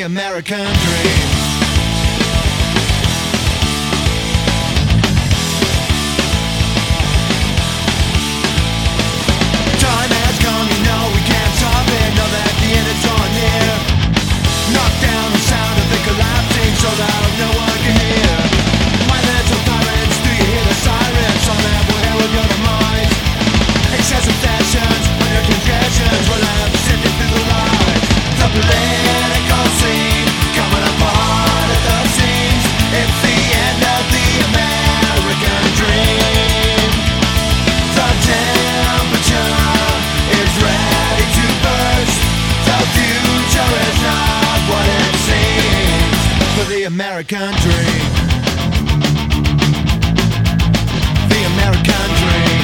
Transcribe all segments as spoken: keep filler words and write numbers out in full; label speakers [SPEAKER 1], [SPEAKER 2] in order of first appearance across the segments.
[SPEAKER 1] American dream. Time has come, you know we can't stop it. Know that the end is drawn near. Knock down the sound of it collapsing so loud no one can hear. My little tyrants, do you hear the sirens? On that will hell of your demise. Excessive sessions, under transgressions will have sifted through the lies. The political scene coming apart at the seams. It's the end of the American dream. The temperature is ready to burst. The future is not what it seems for the American dream. The American dream.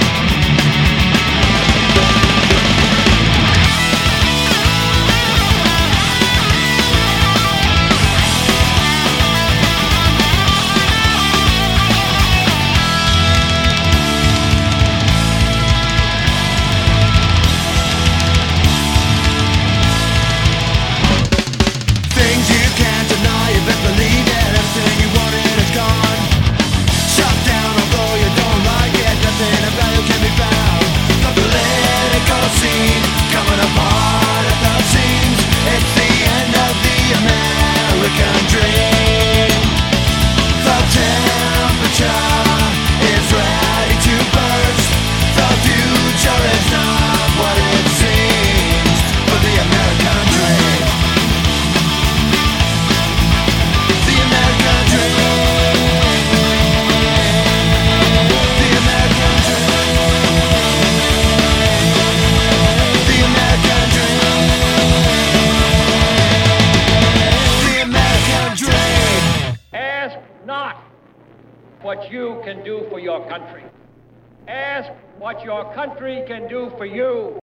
[SPEAKER 2] What you can do for your country. Ask what your country can do for you.